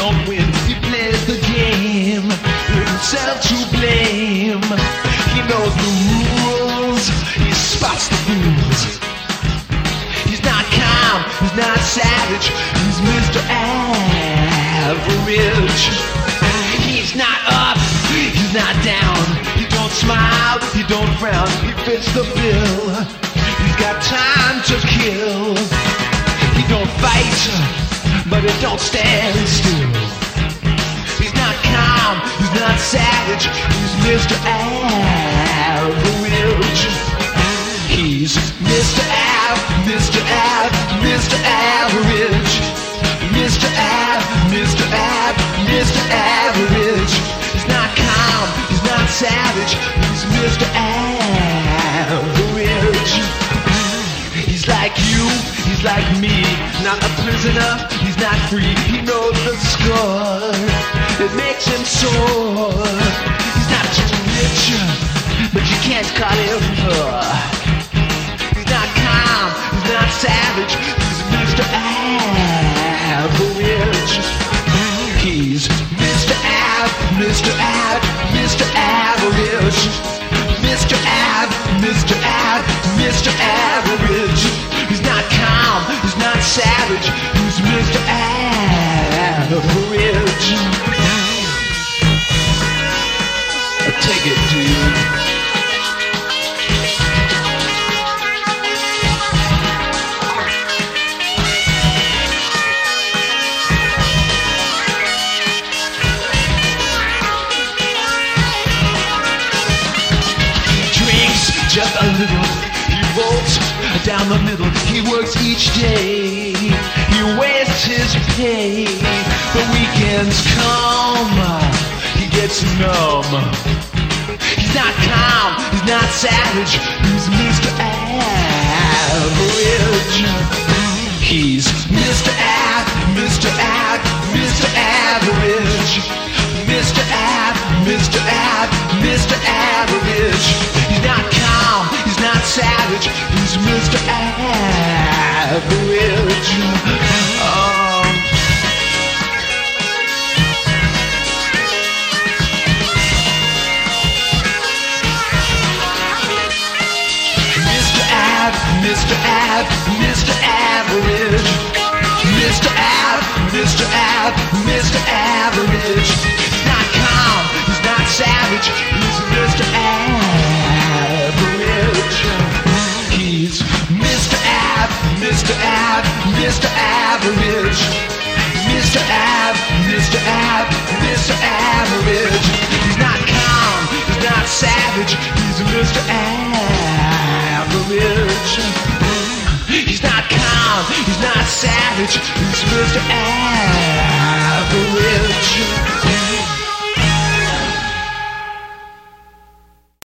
don't win. He plays the game, himself to blame. He knows the rules, he spots the fools. He's not calm, he's not savage, he's Mr. Average. He's not up, he's not down. He don't smile, he don't frown, he fits the bill. He's got time to kill. He don't fight, but he don't stand still. He's not calm, he's not savage, he's Mr. Average. He's Mr. Mr. Mr. Average. Mr. Mr. Mr. Average. He's not calm, he's not savage, he's Mr. Average. He's like you, he's like me, not a prisoner, he's not free. He knows the score, it makes him sore. He's not too rich, but you can't call him poor. He's not calm, he's not savage, he's Mr. Average. He's Mr. Mr. Mr. Average. Mr. Mr. Mr. Average. He's not calm, he's not savage, he's Mr. Average. Take it, dude. Just a little, he bolts down the middle. He works each day, he wastes his pay. The weekends come, he gets numb. He's not calm, he's not savage, he's Mr. Average. He's Mr. Mr. Mr. Average. Mr. Mr. Mr. Average. He's not calm, he's not savage, he's Mr. Average. Mr. Mr. Average. Mr. Mr. Mr. Average. He's not calm, he's not savage, he's Mr. Average. He's Mr. Mr. Mr. Average. Mr. Mr. Mr. Average. He's not calm, he's not savage, he's Mr. Average. He's not calm, he's not savage, he's Mr. Average.